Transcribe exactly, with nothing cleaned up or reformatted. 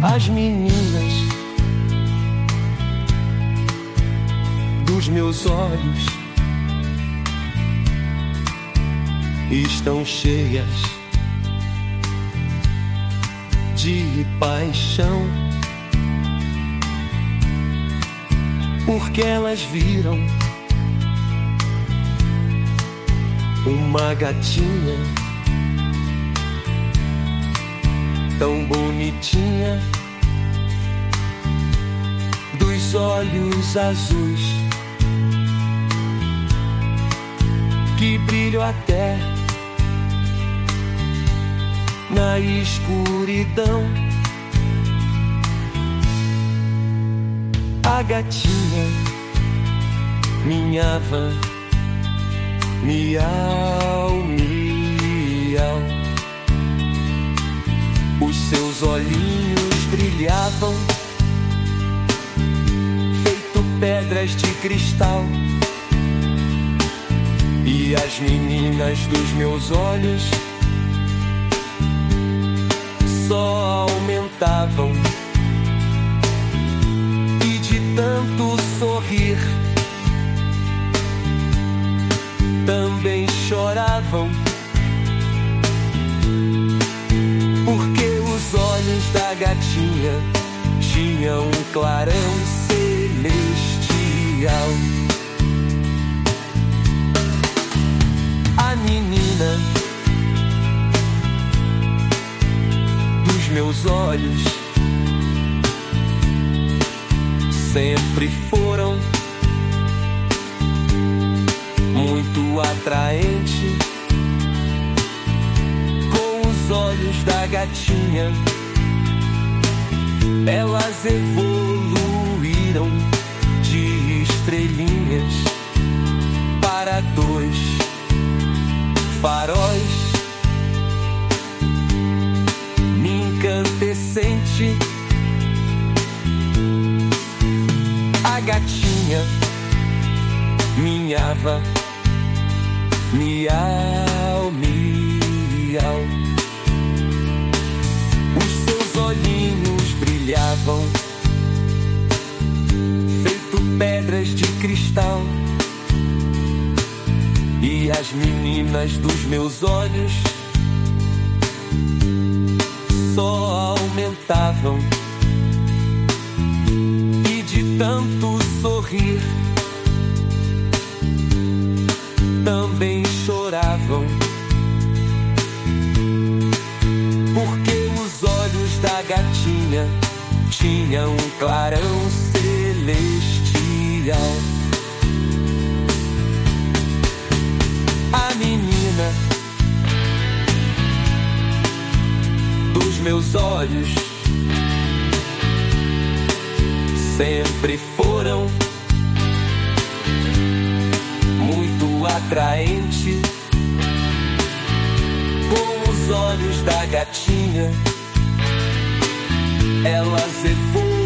As meninas dos meus olhos estão cheias de paixão, porque elas viram uma gatinha tão bonitinha, dos olhos azuis que brilham até na escuridão. A gatinha minhava, miau, miau. Os seus olhinhos brilhavam feito pedras de cristal, e as meninas dos meus olhos só aumentavam, e de tanto sorrir também choravam, porque os olhos da gatinha tinham um clarão celestial. A menina dos meus olhos sempre foram muito atraente, com os olhos da gatinha elas evoluíram de estrelinhas para dois faróis incandescente. A gatinha minhava, miau, miau. Os seus olhinhos brilhavam feito pedras de cristal, e as meninas dos meus olhos só aumentavam, e de tanto sorrir também choravam, porque os olhos da gatinha tinham um clarão celestial. A menina dos meus olhos sempre foram muito atraente, com os olhos da gatinha elas evoluem